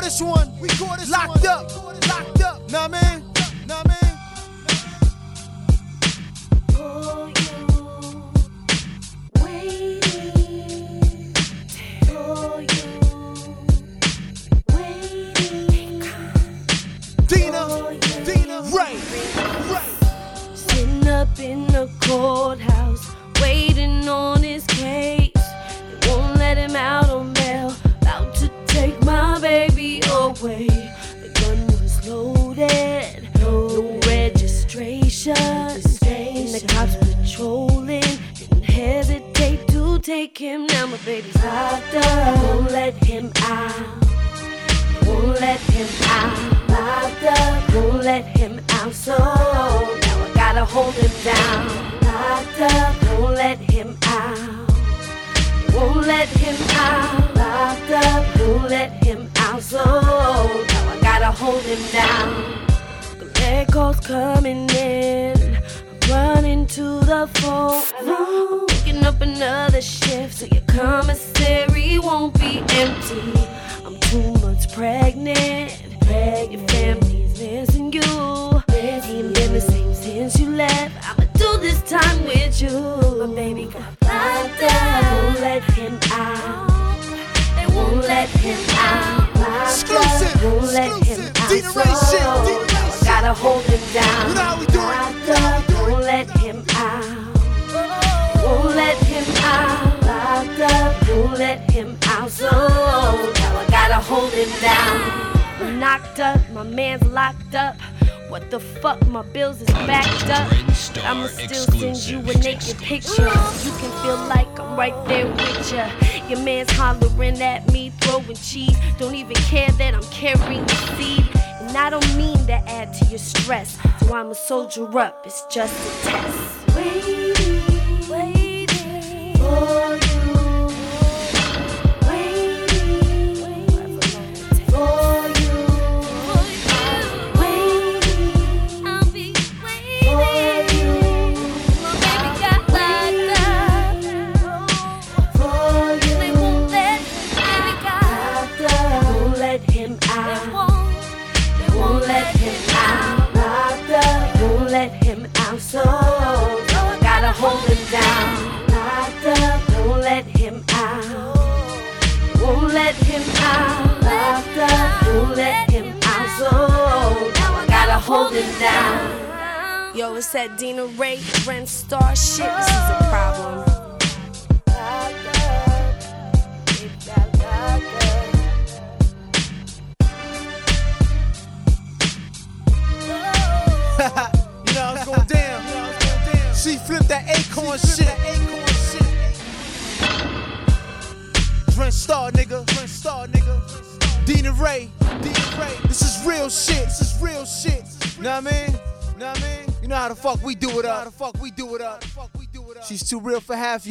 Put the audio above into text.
this one. Locked up. Know what I mean? For you, waiting. For you, waiting. Dina, Ray. Sitting up in the courthouse, waiting on his case. They won't let him out on bail. About to take my baby away. The gun was loaded, no registration. And the cops patrolling, didn't hesitate to take him. Now my baby's locked up, won't let him out. Won't let him out. Locked up, won't let him out. So now I gotta hold him down. Locked up, won't let him out. Won't let him out. Locked up, won't let him out. So now I gotta hold him down. Collect calls coming in, I'm running to the phone. Picking up another shift so your commissary won't be empty. I'm 2 months pregnant. Your family's missing you. Ain't been the same since you left. I'ma do this time with you. My baby got locked up, won't let him out. They won't let him out. Locked up, won't let him out. Dina Ray shit. So gotta hold him down. You know how we do it. Locked up, won't let him out. Won't let him out. Locked up, won't let him out. So now I gotta hold him down. I'm knocked up, my man's locked up. What the fuck, my bills is backed up. But I'ma still send you a naked picture, so you can feel like I'm right there with ya. Your man's hollering at me, throwing cheese. Don't even care that I'm carrying the seed. And I don't mean to add to your stress, so I'ma soldier up, it's just a test. Waiting for you. So I gotta hold him down. Locked up, won't let him out. Won't let him out. Locked up, won't let him out. So now I gotta hold him down. Yo, it's that Dina Ray, Ren Star shit. This is a problem. You know it's going down. She flipped that acorn shit. Dren Star, nigga. Dina Ray. This is real shit. Know what I mean? You know how the fuck we do it up. She's too real for half.